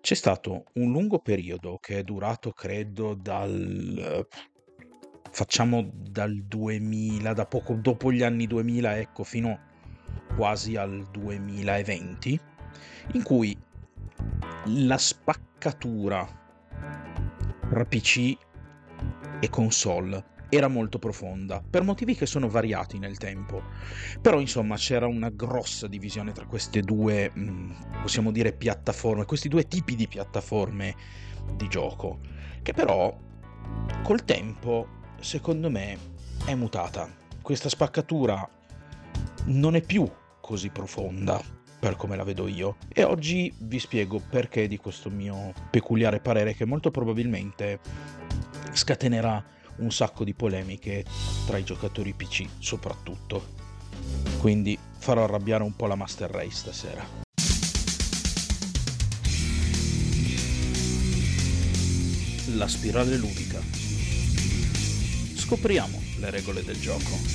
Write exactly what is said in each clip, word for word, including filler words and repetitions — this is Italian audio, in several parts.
C'è stato un lungo periodo che è durato, credo, dal facciamo dal duemila, da poco dopo gli anni duemila, ecco, fino quasi al duemilaventi, in cui la spaccatura tra P C e console era molto profonda, per motivi che sono variati nel tempo. Però insomma c'era una grossa divisione tra queste due, mh, possiamo dire, piattaforme, questi due tipi di piattaforme di gioco, che però col tempo, secondo me, è mutata. Questa spaccatura non è più così profonda per come la vedo io, e oggi vi spiego perché di questo mio peculiare parere, che molto probabilmente scatenerà un sacco di polemiche tra i giocatori P C soprattutto. Quindi farò arrabbiare un po' la Master Race stasera. La spirale ludica. Scopriamo le regole del gioco.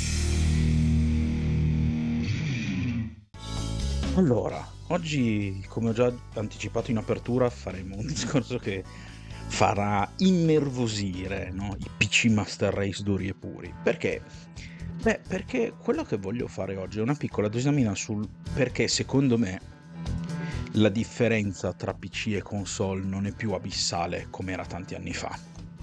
Allora, oggi, come ho già anticipato in apertura, faremo un discorso che farà innervosire, no, i P C Master Race duri e puri. Perché? Beh, perché quello che voglio fare oggi è una piccola disamina sul perché, secondo me, la differenza tra P C e console non è più abissale come era tanti anni fa.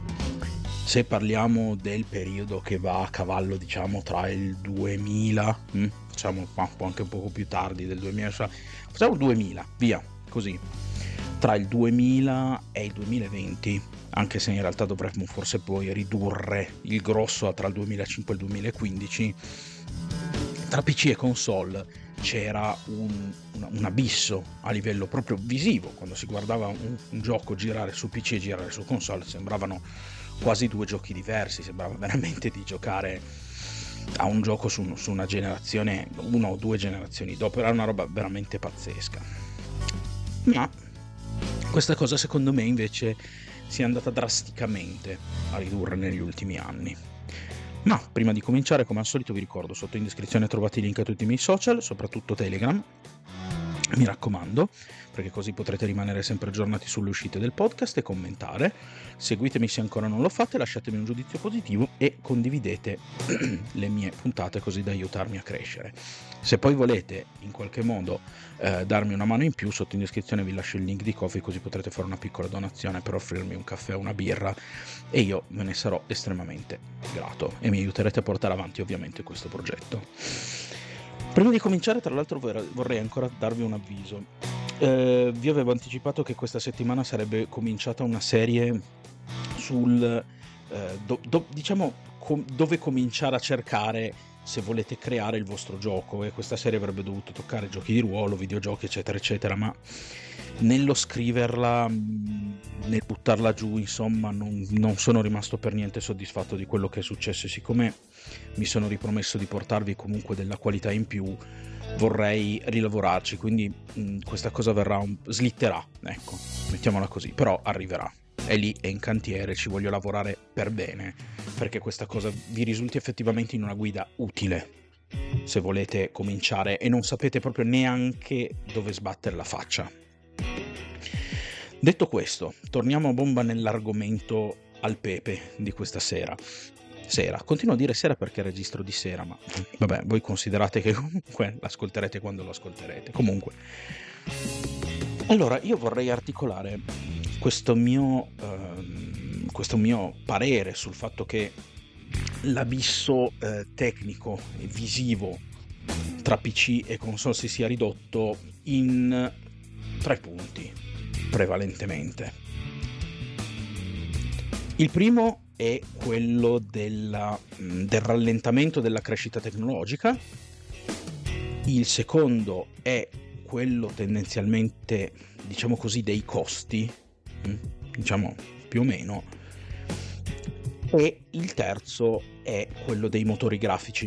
Se parliamo del periodo che va a cavallo, diciamo, tra il duemila, hm, diciamo anche un poco più tardi del duemila, facciamo il duemila, via, così, tra il duemila e il duemilaventi, anche se in realtà dovremmo forse poi ridurre il grosso tra il duemilacinque e il duemilaquindici, tra P C e console c'era un, un, un abisso a livello proprio visivo. Quando si guardava un, un gioco girare su P C e girare su console, sembravano quasi due giochi diversi, sembrava veramente di giocare a un gioco su, su una generazione, una o due generazioni dopo. Era una roba veramente pazzesca. Ma questa cosa, secondo me, invece si è andata drasticamente a ridurre negli ultimi anni. Ma prima di cominciare, come al solito, vi ricordo, sotto in descrizione trovate i link a tutti i miei social, soprattutto Telegram, mi raccomando, perché così potrete rimanere sempre aggiornati sulle uscite del podcast e commentare. Seguitemi se ancora non lo fate, lasciatemi un giudizio positivo e condividete le mie puntate così da aiutarmi a crescere. Se poi volete in qualche modo eh, darmi una mano in più, sotto in descrizione vi lascio il link di Ko-fi, così potrete fare una piccola donazione per offrirmi un caffè o una birra e io ve ne sarò estremamente grato e mi aiuterete a portare avanti ovviamente questo progetto. Prima di cominciare, tra l'altro, vorrei ancora darvi un avviso. Eh, vi avevo anticipato che questa settimana sarebbe cominciata una serie sul eh, do, do, diciamo com, dove cominciare a cercare se volete creare il vostro gioco, e questa serie avrebbe dovuto toccare giochi di ruolo, videogiochi, eccetera eccetera, ma nello scriverla, nel buttarla giù, insomma, non, non sono rimasto per niente soddisfatto di quello che è successo, e siccome mi sono ripromesso di portarvi comunque della qualità in più, vorrei rilavorarci, quindi mh, questa cosa verrà un... slitterà, ecco, mettiamola così, però arriverà. È lì, è in cantiere, ci voglio lavorare per bene, perché questa cosa vi risulti effettivamente in una guida utile, se volete cominciare e non sapete proprio neanche dove sbattere la faccia. Detto questo, torniamo a bomba nell'argomento al pepe di questa sera. Sera, continuo a dire sera perché registro di sera, ma vabbè, voi considerate che comunque l'ascolterete quando lo ascolterete. Comunque, allora, io vorrei articolare questo mio, ehm, questo mio parere sul fatto che l'abisso eh, tecnico e visivo tra P C e console si sia ridotto in tre punti, prevalentemente. Il primo è quello della, del rallentamento della crescita tecnologica. Il secondo è quello tendenzialmente, diciamo così, dei costi, diciamo più o meno, e il terzo è quello dei motori grafici.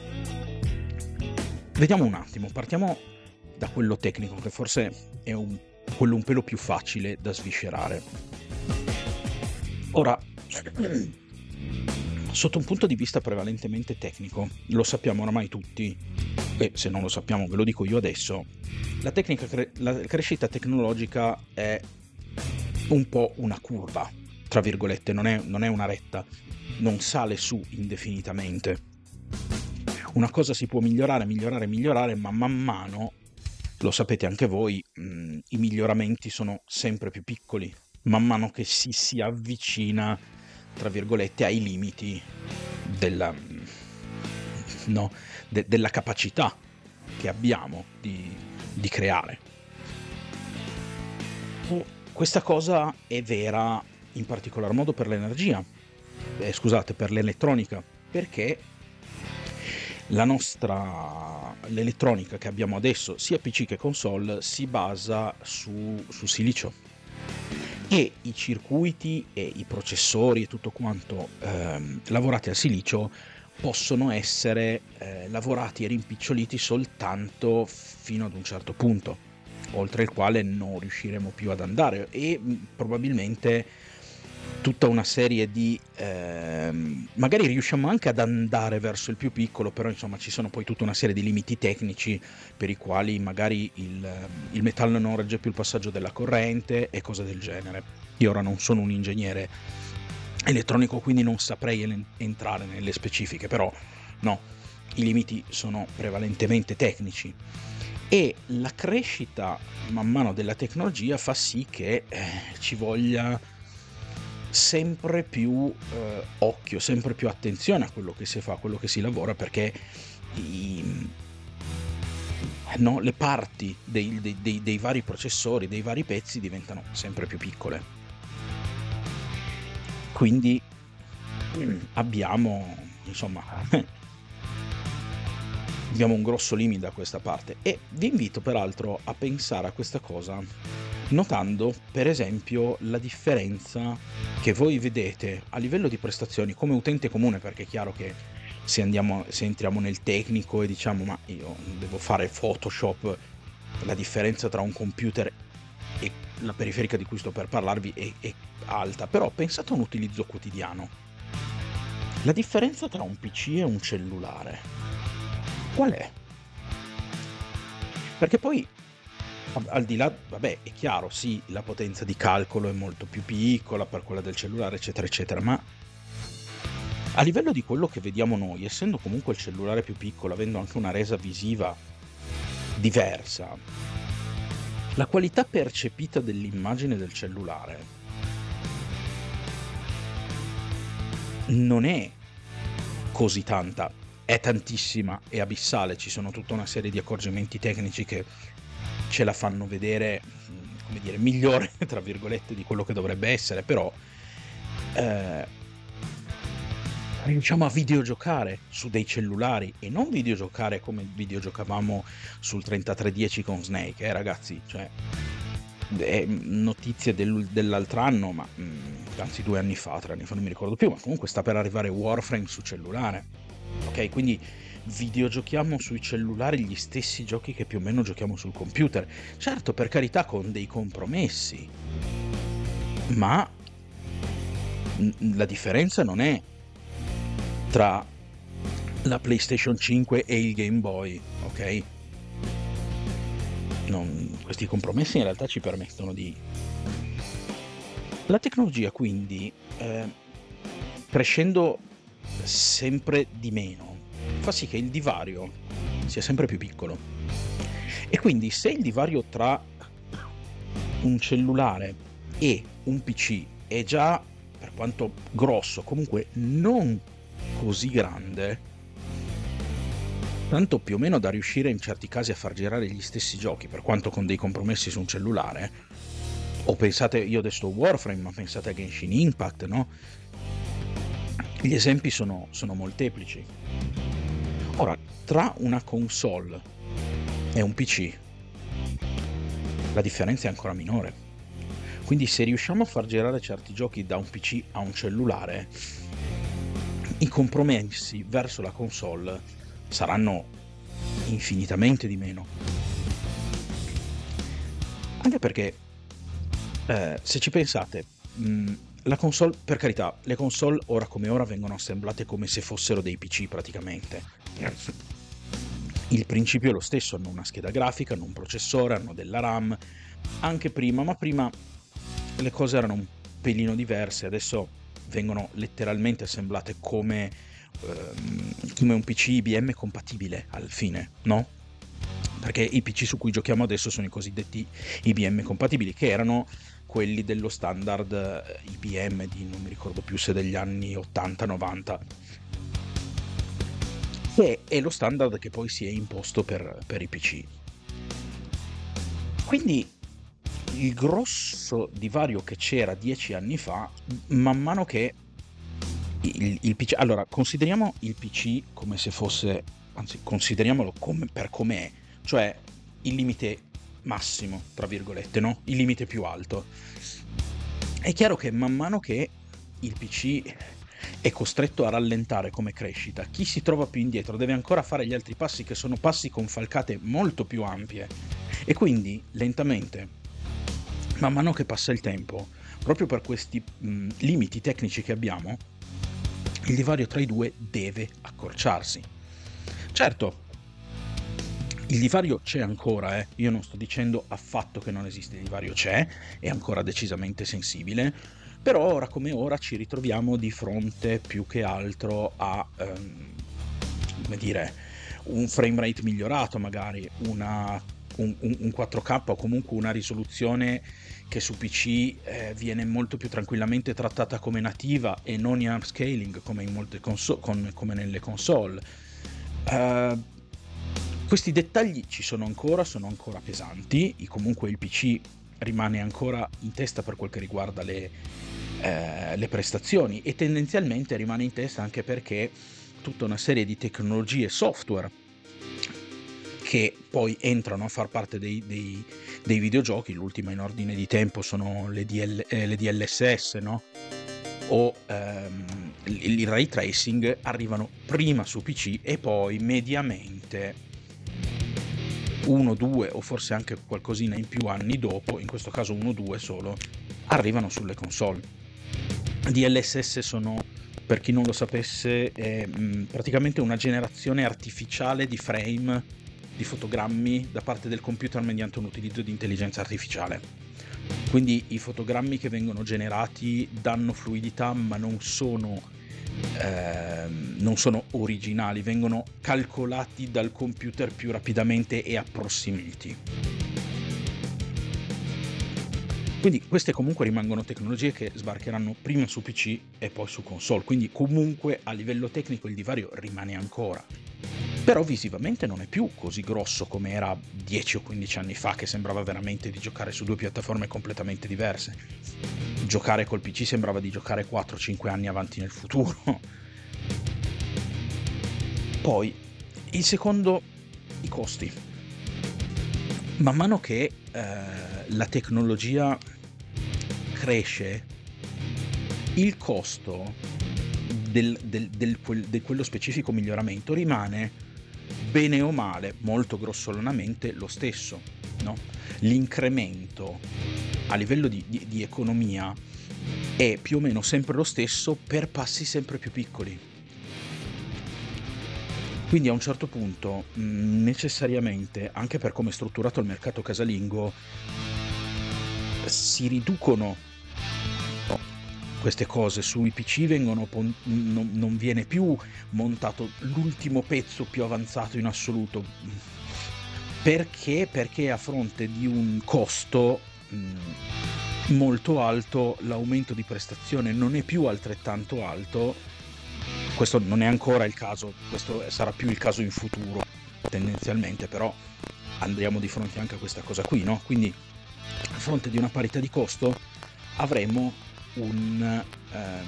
Vediamo un attimo, partiamo da quello tecnico, che forse è un, quello un pelo più facile da sviscerare. Ora, sotto un punto di vista prevalentemente tecnico, lo sappiamo oramai tutti, e se non lo sappiamo ve lo dico io adesso, la, tecnica, la crescita tecnologica è un po' una curva, tra virgolette, non è, non è una retta, non sale su indefinitamente. Una cosa si può migliorare, migliorare, migliorare, ma man mano, lo sapete anche voi, mh, i miglioramenti sono sempre più piccoli, man mano che si si avvicina, tra virgolette, ai limiti della, no, de- della capacità che abbiamo di, di creare. Questa cosa è vera in particolar modo per l'energia, eh, scusate, per l'elettronica, perché la nostra l'elettronica che abbiamo adesso, sia P C che console, si basa su, su silicio, e i circuiti e i processori e tutto quanto ehm, lavorati al silicio possono essere eh, lavorati e rimpiccioliti soltanto fino ad un certo punto, oltre il quale non riusciremo più ad andare, e mh, probabilmente tutta una serie di ehm, magari riusciamo anche ad andare verso il più piccolo, però insomma ci sono poi tutta una serie di limiti tecnici per i quali magari il, il metallo non regge più il passaggio della corrente e cose del genere. Io ora non sono un ingegnere elettronico, quindi non saprei en- entrare nelle specifiche, però no, i limiti sono prevalentemente tecnici, e la crescita man mano della tecnologia fa sì che eh, ci voglia sempre più eh, occhio, sempre più attenzione a quello che si fa, a quello che si lavora, perché i, no, le parti dei, dei, dei, dei vari processori, dei vari pezzi diventano sempre più piccole. Quindi abbiamo, insomma, abbiamo un grosso limite da questa parte, e vi invito peraltro a pensare a questa cosa notando per esempio la differenza che voi vedete a livello di prestazioni come utente comune, perché è chiaro che se andiamo se entriamo nel tecnico e diciamo ma io devo fare Photoshop, la differenza tra un computer e la periferica di cui sto per parlarvi è, è alta, però pensate a un utilizzo quotidiano. La differenza tra un P C e un cellulare qual è? Perché poi al di là, vabbè, è chiaro, sì, la potenza di calcolo è molto più piccola per quella del cellulare, eccetera, eccetera, ma a livello di quello che vediamo noi, essendo comunque il cellulare più piccolo, avendo anche una resa visiva diversa, la qualità percepita dell'immagine del cellulare non è così tanta, è tantissima, è abissale, ci sono tutta una serie di accorgimenti tecnici che ce la fanno vedere, come dire, migliore, tra virgolette, di quello che dovrebbe essere, però eh, riusciamo a videogiocare su dei cellulari, e non videogiocare come videogiocavamo sul trentatré dieci con Snake, eh ragazzi, cioè è notizie del, dell'altro anno, ma mh, anzi due anni fa, tre anni fa, non mi ricordo più, ma comunque sta per arrivare Warframe su cellulare, ok? Quindi videogiochiamo sui cellulari gli stessi giochi che più o meno giochiamo sul computer, certo, per carità, con dei compromessi, ma la differenza non è tra la PlayStation cinque e il Game Boy, ok? Non, questi compromessi in realtà ci permettono di... La tecnologia quindi, eh, crescendo sempre di meno, fa sì che il divario sia sempre più piccolo, e quindi se il divario tra un cellulare e un P C è già, per quanto grosso, comunque non così grande, tanto più o meno da riuscire in certi casi a far girare gli stessi giochi, per quanto con dei compromessi su un cellulare, o pensate, io adesso Warframe, ma pensate a Genshin Impact, no? Gli esempi sono, sono molteplici. Ora, tra una console e un P C, la differenza è ancora minore. Quindi se riusciamo a far girare certi giochi da un P C a un cellulare, i compromessi verso la console saranno infinitamente di meno. Anche perché, eh, se ci pensate, mh, la console, per carità, le console ora come ora vengono assemblate come se fossero dei P C praticamente. Il principio è lo stesso, hanno una scheda grafica, hanno un processore, hanno della RAM, anche prima, ma prima le cose erano un pelino diverse, adesso vengono letteralmente assemblate come, ehm, come un P C I B M compatibile al fine, no? Perché i P C su cui giochiamo adesso sono i cosiddetti I B M compatibili, che erano quelli dello standard eh, I B M di non mi ricordo più se degli anni ottanta novanta, che è lo standard che poi si è imposto per, per i P C. Quindi il grosso divario che c'era dieci anni fa, man mano che il, il P C... Allora, consideriamo il P C come se fosse, anzi, consideriamolo come, per com'è, cioè il limite massimo, tra virgolette, no? Il limite più alto. È chiaro che man mano che il P C è costretto a rallentare come crescita, chi si trova più indietro deve ancora fare gli altri passi, che sono passi con falcate molto più ampie, e quindi lentamente, man mano che passa il tempo, proprio per questi mh, limiti tecnici che abbiamo, il divario tra i due deve accorciarsi. Certo, il divario c'è ancora, eh. Io non sto dicendo affatto che non esiste, il divario c'è, è ancora decisamente sensibile, però ora come ora ci ritroviamo di fronte più che altro a, ehm, come dire, un frame rate migliorato, magari una, un, un, un quattro K o comunque una risoluzione che su P C eh, viene molto più tranquillamente trattata come nativa e non in upscaling come, in molte conso- con, come nelle console. Uh, questi dettagli ci sono ancora, sono ancora pesanti, e comunque il P C rimane ancora in testa per quel che riguarda le, eh, le prestazioni, e tendenzialmente rimane in testa anche perché tutta una serie di tecnologie software che poi entrano a far parte dei, dei, dei videogiochi, l'ultima in ordine di tempo sono le, D L, eh, le D L S S, no? O ehm, il, il ray tracing, arrivano prima su P C e poi mediamente uno, due o forse anche qualcosina in più anni dopo, in questo caso uno, due solo, arrivano sulle console. D L S S sono, per chi non lo sapesse, è mh, praticamente una generazione artificiale di frame, di fotogrammi da parte del computer mediante un utilizzo di intelligenza artificiale. Quindi i fotogrammi che vengono generati danno fluidità, ma non sono, eh, non sono originali, vengono calcolati dal computer più rapidamente e approssimati. Quindi queste comunque rimangono tecnologie che sbarcheranno prima su P C e poi su console, quindi comunque a livello tecnico il divario rimane ancora. Però visivamente non è più così grosso come era dieci o quindici anni fa, che sembrava veramente di giocare su due piattaforme completamente diverse. Giocare col P C sembrava di giocare quattro cinque anni avanti nel futuro. Poi, il secondo, i costi. Man mano che eh, la tecnologia cresce, il costo del, del, del, quel, del quello specifico miglioramento rimane bene o male, molto grossolanamente, lo stesso, no? L'incremento a livello di, di, di economia è più o meno sempre lo stesso per passi sempre più piccoli. Quindi a un certo punto, mh, necessariamente, anche per come è strutturato il mercato casalingo, si riducono queste cose. Sui P C vengono pon- non, non viene più montato l'ultimo pezzo più avanzato in assoluto. Perché? Perché a fronte di un costo mh, molto alto, l'aumento di prestazione non è più altrettanto alto. Questo non è ancora il caso, questo sarà più il caso in futuro tendenzialmente, però andremo di fronte anche a questa cosa qui, no? Quindi a fronte di una parità di costo avremo un ehm,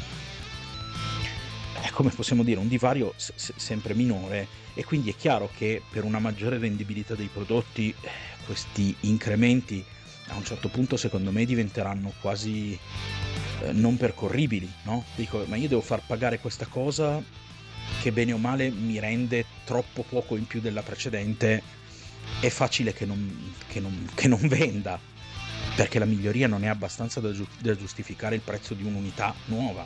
come possiamo dire, un divario s- s- sempre minore, e quindi è chiaro che per una maggiore rendibilità dei prodotti eh, questi incrementi a un certo punto secondo me diventeranno quasi eh, non percorribili, no? Dico, ma io devo far pagare questa cosa che bene o male mi rende troppo poco in più della precedente, è facile che non, che non, che non venda, perché la miglioria non è abbastanza da, giu- da giustificare il prezzo di un'unità nuova.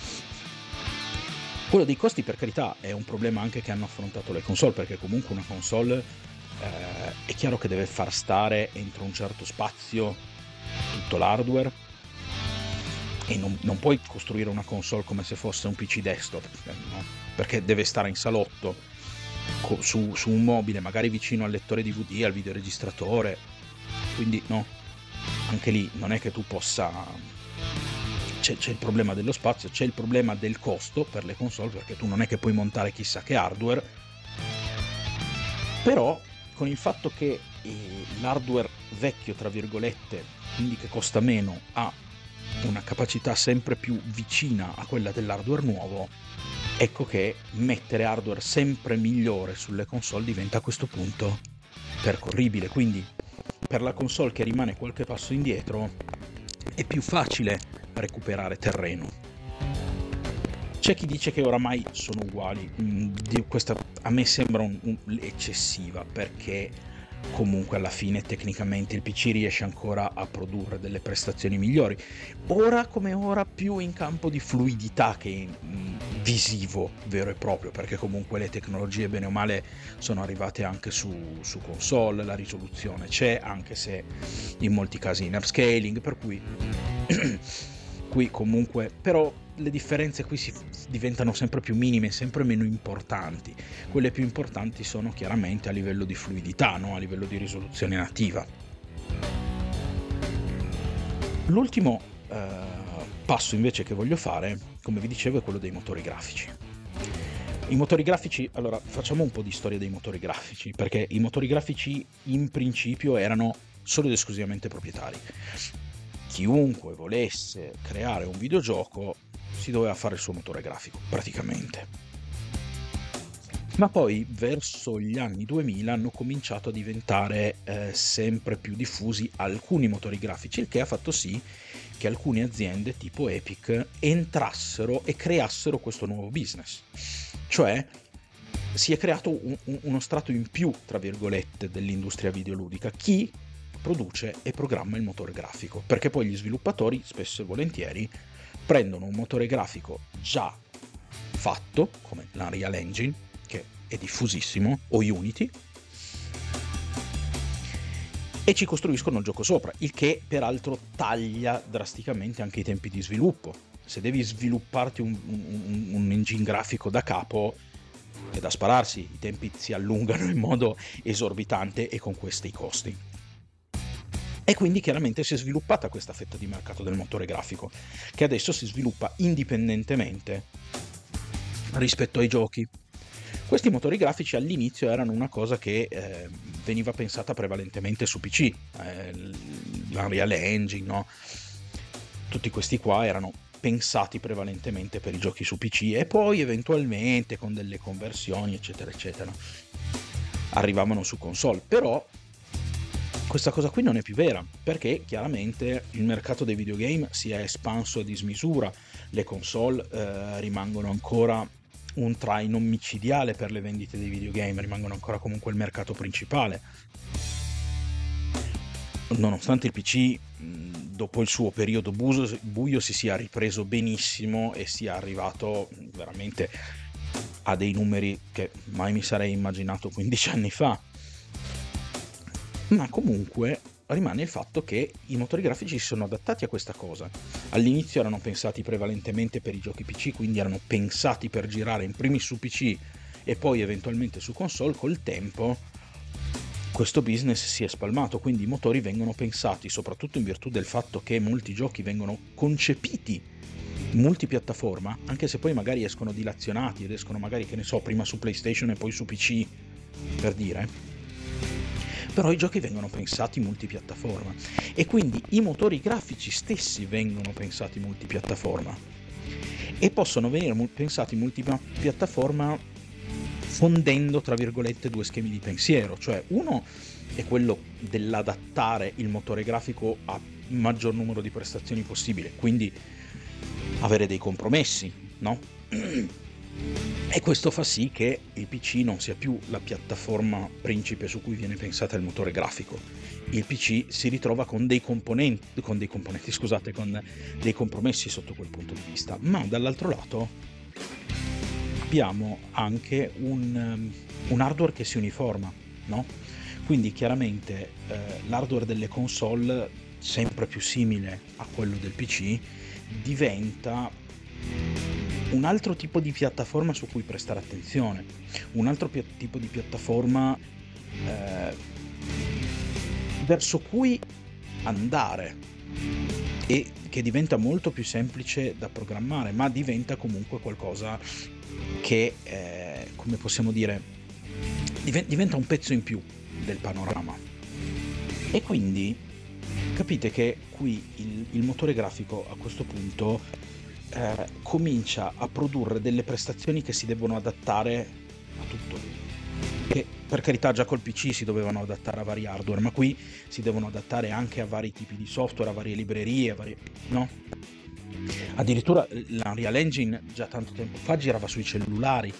Quello dei costi, per carità, è un problema anche che hanno affrontato le console, perché comunque una console eh, è chiaro che deve far stare entro un certo spazio tutto l'hardware, e non, non puoi costruire una console come se fosse un P C desktop, no? Perché deve stare in salotto, co- su, su un mobile, magari vicino al lettore D V D, al videoregistratore, quindi no, anche lì non è che tu possa... C'è, c'è il problema dello spazio, c'è il problema del costo per le console, perché tu non è che puoi montare chissà che hardware, però con il fatto che eh, l'hardware vecchio, tra virgolette, quindi che costa meno, ha una capacità sempre più vicina a quella dell'hardware nuovo, ecco che mettere hardware sempre migliore sulle console diventa a questo punto percorribile. Quindi per la console che rimane qualche passo indietro è più facile recuperare terreno. C'è chi dice che oramai sono uguali, mm, di- questa a me sembra un- un- eccessiva, perché comunque alla fine tecnicamente il P C riesce ancora a produrre delle prestazioni migliori, ora come ora più in campo di fluidità che mm, visivo vero e proprio, perché comunque le tecnologie bene o male sono arrivate anche su, su console, la risoluzione c'è, anche se in molti casi in upscaling, per cui qui comunque, però le differenze qui si diventano sempre più minime, sempre meno importanti. Quelle più importanti sono chiaramente a livello di fluidità, no? A livello di risoluzione nativa. L'ultimo eh, passo invece che voglio fare, come vi dicevo, è quello dei motori grafici. I motori grafici, allora facciamo un po' di storia dei motori grafici, perché i motori grafici in principio erano solo ed esclusivamente proprietari. Chiunque volesse creare un videogioco si doveva fare il suo motore grafico, praticamente. Ma poi verso gli anni duemila hanno cominciato a diventare eh, sempre più diffusi alcuni motori grafici, il che ha fatto sì che alcune aziende tipo Epic entrassero e creassero questo nuovo business. Cioè si è creato un, un, uno strato in più, tra virgolette, dell'industria videoludica. Chi produce e programma il motore grafico, perché poi gli sviluppatori spesso e volentieri prendono un motore grafico già fatto, come l'Unreal Engine, che è diffusissimo, o Unity, e ci costruiscono il gioco sopra, il che peraltro taglia drasticamente anche i tempi di sviluppo. Se devi svilupparti un, un, un engine grafico da capo, è da spararsi, i tempi si allungano in modo esorbitante e con questi costi. E quindi chiaramente si è sviluppata questa fetta di mercato del motore grafico, che adesso si sviluppa indipendentemente rispetto ai giochi. Questi motori grafici all'inizio erano una cosa che eh, veniva pensata prevalentemente su P C, eh, l'Unreal Engine, no? Tutti questi qua erano pensati prevalentemente per i giochi su P C, e poi eventualmente con delle conversioni eccetera eccetera arrivavano su console. Però questa cosa qui non è più vera, perché chiaramente il mercato dei videogame si è espanso a dismisura, le console eh, rimangono ancora un traino micidiale per le vendite dei videogame, rimangono ancora comunque il mercato principale. Nonostante il P C mh, dopo il suo periodo buio, buio si sia ripreso benissimo e sia arrivato mh, veramente a dei numeri che mai mi sarei immaginato quindici anni fa. Ma comunque rimane il fatto che i motori grafici si sono adattati a questa cosa. All'inizio erano pensati prevalentemente per i giochi P C, quindi erano pensati per girare in primis su P C e poi eventualmente su console. Col tempo questo business si è spalmato, quindi i motori vengono pensati soprattutto in virtù del fatto che molti giochi vengono concepiti multipiattaforma, anche se poi magari escono dilazionati ed escono magari, che ne so, prima su PlayStation e poi su P C, per dire. Però i giochi vengono pensati multipiattaforma e quindi i motori grafici stessi vengono pensati multipiattaforma e possono venire pensati multipiattaforma fondendo, tra virgolette, due schemi di pensiero. Cioè, uno è quello dell'adattare il motore grafico a maggior numero di prestazioni possibile, quindi avere dei compromessi, no? E questo fa sì che il P C non sia più la piattaforma principe su cui viene pensata il motore grafico. Il P C si ritrova con dei componenti, con dei componenti, scusate, con dei compromessi sotto quel punto di vista. Ma dall'altro lato abbiamo anche un, un hardware che si uniforma, no? Quindi chiaramente eh, l'hardware delle console sempre più simile a quello del P C, diventa un altro tipo di piattaforma su cui prestare attenzione, un altro pia- tipo di piattaforma eh, verso cui andare, e che diventa molto più semplice da programmare, ma diventa comunque qualcosa che, eh, come possiamo dire, diven- diventa un pezzo in più del panorama. E quindi capite che qui il, il motore grafico a questo punto eh, comincia a produrre delle prestazioni che si devono adattare a tutto. Che per carità già col P C si dovevano adattare a vari hardware, ma qui si devono adattare anche a vari tipi di software, a varie librerie, a varie... no? Addirittura l'Unreal Engine già tanto tempo fa girava sui cellulari.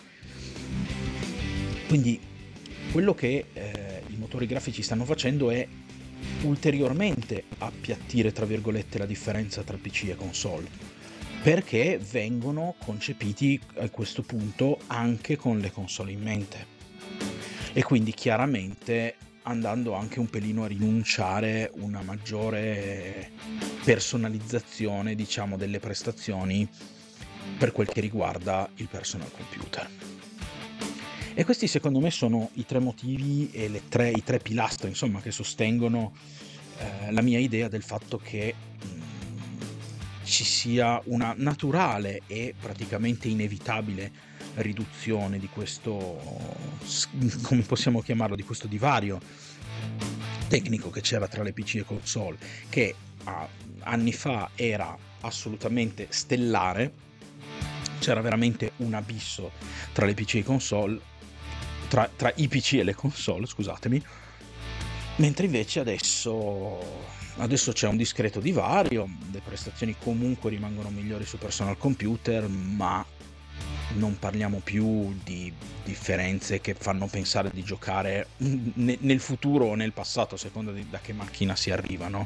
Quindi quello che eh, i motori grafici stanno facendo è ulteriormente appiattire, tra virgolette, la differenza tra P C e console, perché vengono concepiti a questo punto anche con le console in mente. E quindi chiaramente andando anche un pelino a rinunciare una maggiore personalizzazione, diciamo, delle prestazioni per quel che riguarda il personal computer. E questi secondo me sono i tre motivi e le tre, i tre pilastri, insomma, che sostengono eh, la mia idea del fatto che mh, ci sia una naturale e praticamente inevitabile riduzione di questo, come possiamo chiamarlo, di questo divario tecnico che c'era tra le P C e console, che a, anni fa era assolutamente stellare, c'era veramente un abisso tra le P C e console, tra, tra i P C e le console, scusatemi, mentre invece adesso, adesso c'è un discreto divario, le prestazioni comunque rimangono migliori su personal computer, ma non parliamo più di differenze che fanno pensare di giocare ne- nel futuro o nel passato, a seconda di da che macchina si arriva, no?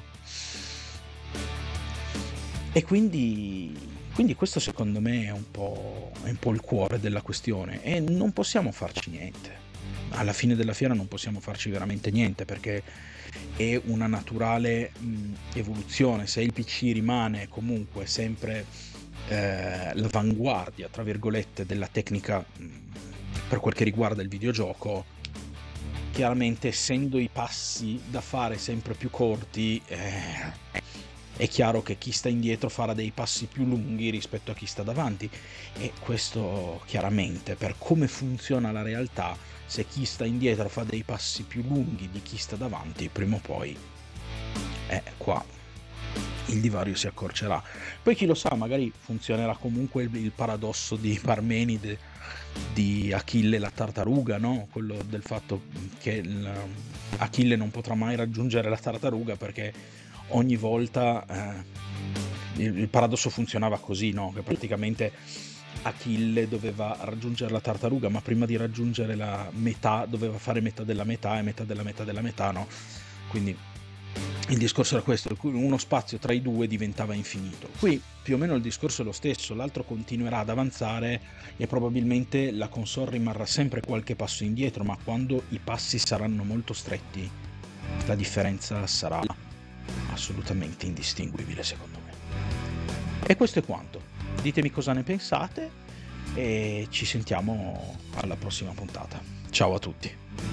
E quindi, quindi questo secondo me è un po', è un po' il cuore della questione, e non possiamo farci niente. Alla fine della fiera non possiamo farci veramente niente, perché è una naturale mh, evoluzione. Se il P C rimane comunque sempre eh, l'avanguardia, tra virgolette, della tecnica mh, per quel che riguarda il videogioco, chiaramente essendo i passi da fare sempre più corti, eh, è chiaro che chi sta indietro farà dei passi più lunghi rispetto a chi sta davanti, e questo chiaramente, per come funziona la realtà, se chi sta indietro fa dei passi più lunghi di chi sta davanti, prima o poi eh, qua il divario si accorcerà. Poi chi lo sa, magari funzionerà comunque il, il paradosso di Parmenide, di Achille la tartaruga, no? Quello del fatto che il, Achille non potrà mai raggiungere la tartaruga perché ogni volta eh, il, il paradosso funzionava così, no? Che praticamente Achille doveva raggiungere la tartaruga, ma prima di raggiungere la metà doveva fare metà della metà e metà della metà della metà, no? Quindi il discorso era questo, uno spazio tra i due diventava infinito. Qui più o meno il discorso è lo stesso, l'altro continuerà ad avanzare e probabilmente la console rimarrà sempre qualche passo indietro, ma quando i passi saranno molto stretti, la differenza sarà assolutamente indistinguibile, secondo me. E questo è quanto. Ditemi cosa ne pensate e ci sentiamo alla prossima puntata. Ciao a tutti.